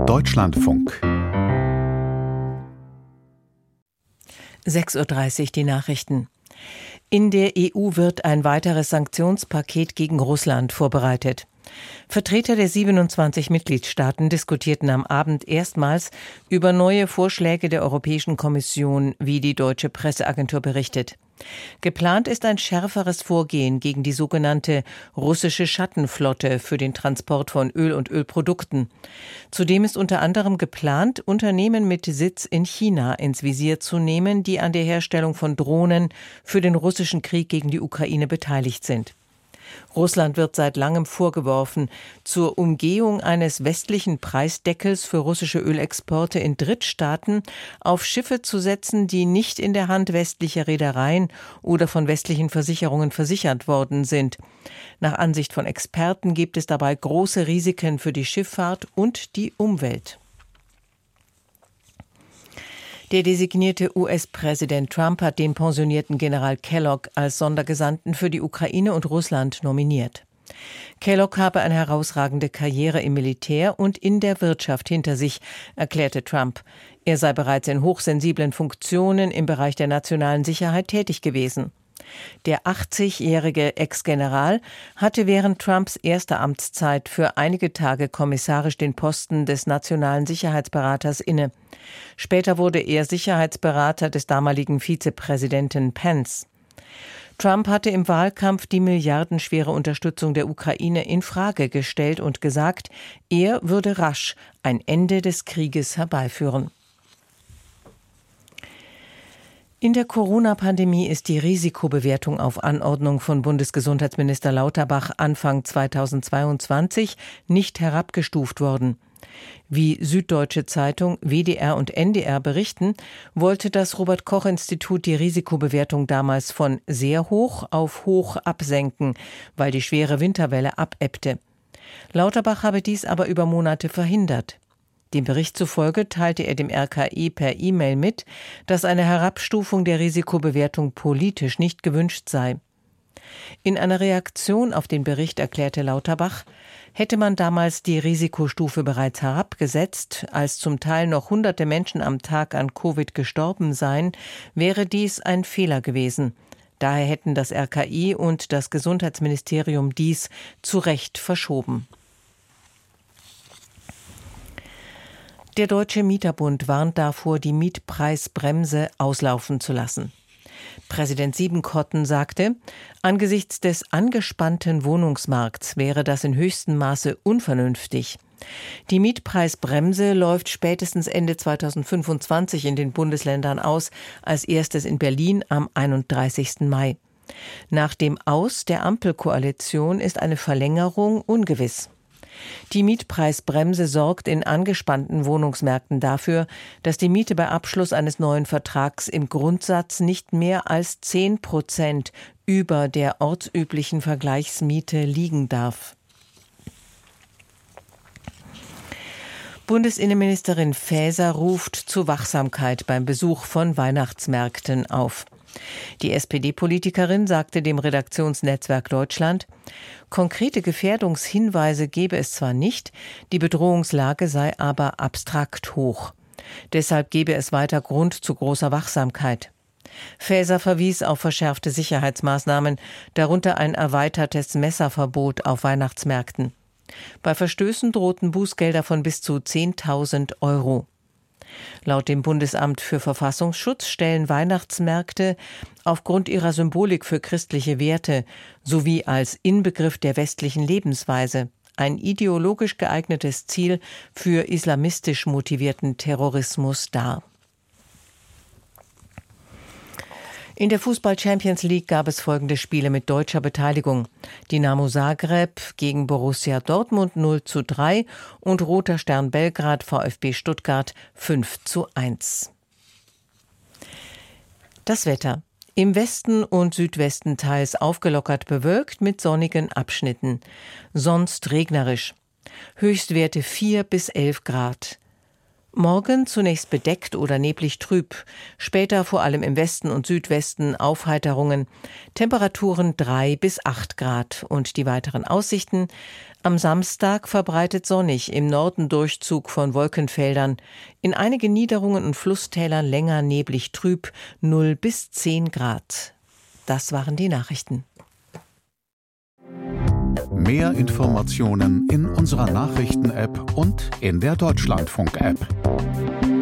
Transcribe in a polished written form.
Deutschlandfunk 6:30 Uhr die Nachrichten. In der EU wird ein weiteres Sanktionspaket gegen Russland vorbereitet. Vertreter der 27 Mitgliedstaaten diskutierten am Abend erstmals über neue Vorschläge der Europäischen Kommission, wie die deutsche Presseagentur berichtet. Geplant ist ein schärferes Vorgehen gegen die sogenannte russische Schattenflotte für den Transport von Öl und Ölprodukten. Zudem ist unter anderem geplant, Unternehmen mit Sitz in China ins Visier zu nehmen, die an der Herstellung von Drohnen für den russischen Krieg gegen die Ukraine beteiligt sind. Russland wird seit langem vorgeworfen, zur Umgehung eines westlichen Preisdeckels für russische Ölexporte in Drittstaaten auf Schiffe zu setzen, die nicht in der Hand westlicher Reedereien oder von westlichen Versicherungen versichert worden sind. Nach Ansicht von Experten gibt es dabei große Risiken für die Schifffahrt und die Umwelt. Der designierte US-Präsident Trump hat den pensionierten General Kellogg als Sondergesandten für die Ukraine und Russland nominiert. Kellogg habe eine herausragende Karriere im Militär und in der Wirtschaft hinter sich, erklärte Trump. Er sei bereits in hochsensiblen Funktionen im Bereich der nationalen Sicherheit tätig gewesen. Der 80-jährige Ex-General hatte während Trumps erster Amtszeit für einige Tage kommissarisch den Posten des nationalen Sicherheitsberaters inne. Später wurde er Sicherheitsberater des damaligen Vizepräsidenten Pence. Trump hatte im Wahlkampf die milliardenschwere Unterstützung der Ukraine in Frage gestellt und gesagt, er würde rasch ein Ende des Krieges herbeiführen. In der Corona-Pandemie ist die Risikobewertung auf Anordnung von Bundesgesundheitsminister Lauterbach Anfang 2022 nicht herabgestuft worden. Wie Süddeutsche Zeitung, WDR und NDR berichten, wollte das Robert-Koch-Institut die Risikobewertung damals von sehr hoch auf hoch absenken, weil die schwere Winterwelle abebbte. Lauterbach habe dies aber über Monate verhindert. Dem Bericht zufolge teilte er dem RKI per E-Mail mit, dass eine Herabstufung der Risikobewertung politisch nicht gewünscht sei. In einer Reaktion auf den Bericht erklärte Lauterbach, hätte man damals die Risikostufe bereits herabgesetzt, als zum Teil noch hunderte Menschen am Tag an Covid gestorben seien, wäre dies ein Fehler gewesen. Daher hätten das RKI und das Gesundheitsministerium dies zu Recht verschoben. Der Deutsche Mieterbund warnt davor, die Mietpreisbremse auslaufen zu lassen. Präsident Siebenkotten sagte, angesichts des angespannten Wohnungsmarkts wäre das in höchstem Maße unvernünftig. Die Mietpreisbremse läuft spätestens Ende 2025 in den Bundesländern aus, als erstes in Berlin am 31. Mai. Nach dem Aus der Ampelkoalition ist eine Verlängerung ungewiss. Die Mietpreisbremse sorgt in angespannten Wohnungsmärkten dafür, dass die Miete bei Abschluss eines neuen Vertrags im Grundsatz nicht mehr als 10% über der ortsüblichen Vergleichsmiete liegen darf. Bundesinnenministerin Faeser ruft zu Wachsamkeit beim Besuch von Weihnachtsmärkten auf. Die SPD-Politikerin sagte dem Redaktionsnetzwerk Deutschland, konkrete Gefährdungshinweise gebe es zwar nicht, die Bedrohungslage sei aber abstrakt hoch. Deshalb gebe es weiter Grund zu großer Wachsamkeit. Faeser verwies auf verschärfte Sicherheitsmaßnahmen, darunter ein erweitertes Messerverbot auf Weihnachtsmärkten. Bei Verstößen drohten Bußgelder von bis zu 10.000 Euro. Laut dem Bundesamt für Verfassungsschutz stellen Weihnachtsmärkte aufgrund ihrer Symbolik für christliche Werte sowie als Inbegriff der westlichen Lebensweise ein ideologisch geeignetes Ziel für islamistisch motivierten Terrorismus dar. In der Fußball-Champions League gab es folgende Spiele mit deutscher Beteiligung. Dinamo Zagreb gegen Borussia Dortmund 0:3 und Roter Stern Belgrad VfB Stuttgart 5:1. Das Wetter. Im Westen und Südwesten teils aufgelockert bewölkt mit sonnigen Abschnitten. Sonst regnerisch. Höchstwerte 4 bis 11 Grad. Morgen zunächst bedeckt oder neblig trüb, später vor allem im Westen und Südwesten Aufheiterungen, Temperaturen 3 bis 8 Grad und die weiteren Aussichten: Am Samstag verbreitet sonnig, im Norden Durchzug von Wolkenfeldern, in einigen Niederungen und Flusstälern länger neblig trüb, 0 bis 10 Grad. Das waren die Nachrichten. Mehr Informationen in unserer Nachrichten-App und in der Deutschlandfunk-App.